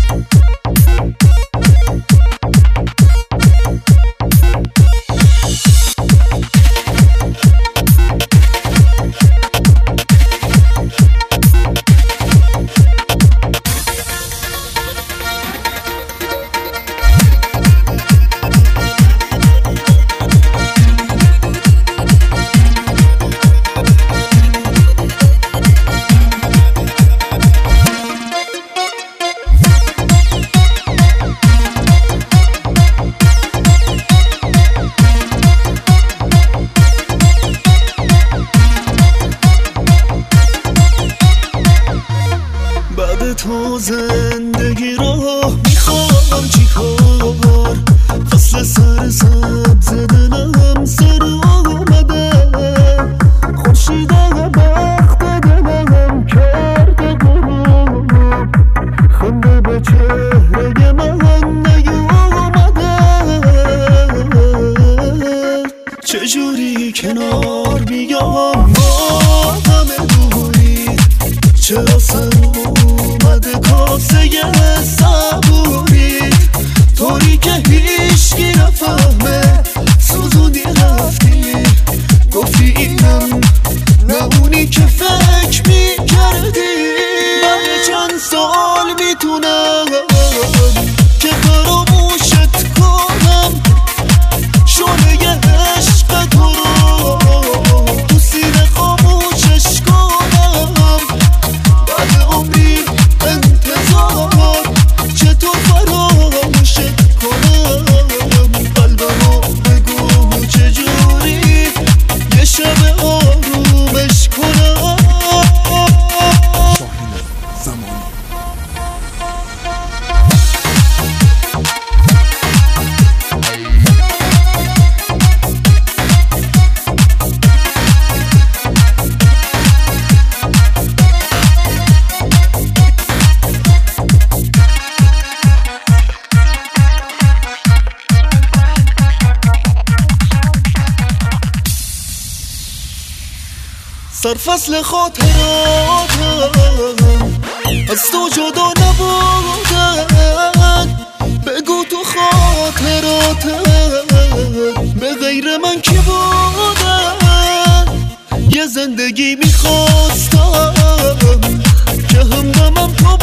تو زندگی رو میخوام چیکار، فصل سر سبز دلم سر آمده، خورشید بخت دلم کرده غروب، خنده به چهره من نیومده، چجوری کنار بیام با همه دوری، چه آسان اومده کاسه صبوری، طوری که هیچکی نفهمه سوزونی رفتی، گفتی اینم نمونی که فکر میکردی، من چند سال میتونم که فراموشت کنم، شعله عشق تو رو تو سینه خاموشش کنم، بعد عمری انتظار چطور فراموشت کنم، قلبمو بگو چجوری یه شب آرومش کنم. سرفصل خاطراتم از تو جدا نبودن، بگو تو خاطراتم به غیر من کی بودن، یه زندگی میخواستم که همدمم تو